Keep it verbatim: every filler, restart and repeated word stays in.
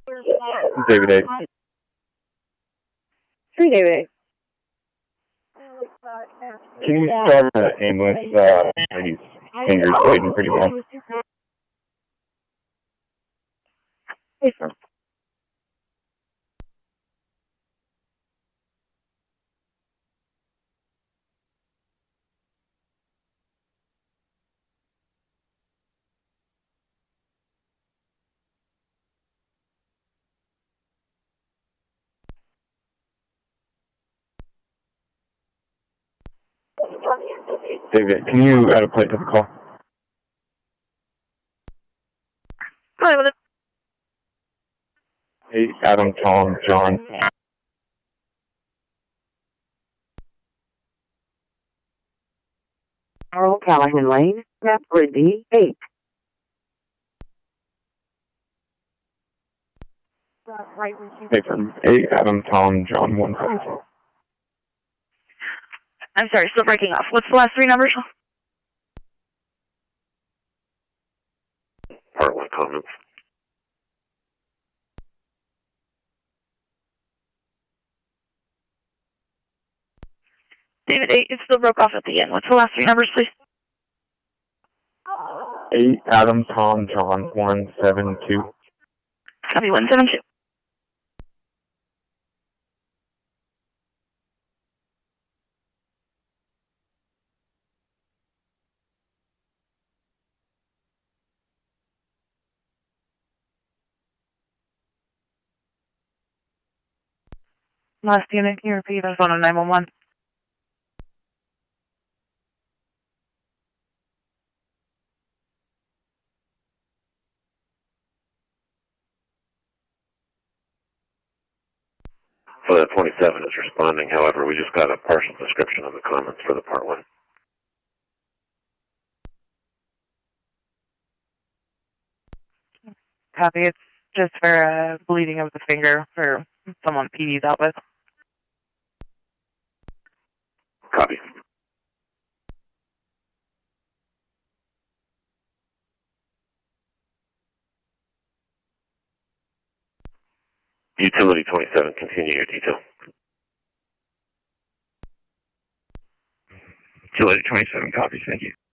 David eight. Three David eight. Can you start the ambulance? Uh, his fingers bleeding pretty well. Hey, sir. David, can you add a plate to the call? Hi, with it. Hey, Adam, Tom, John. Earl Callahan Lane, map Ridley eight. Hey, from eight, Adam, Tom, John, one. I'm sorry, still breaking off. What's the last three numbers? Part one comments. David eight, it still broke off at the end. What's the last three numbers, please? Eight, Adam, Tom, John, one, seven, two. Copy, one seven two. Last unit, can you repeat? I was on a nine one one. So that twenty-seven is responding. However, we just got a partial description of the comments for the part one. Copy, it's just for uh, bleeding of the finger for someone P D's out with. Copy. Utility twenty-seven, continue your detail. Utility twenty-seven, copy, thank you.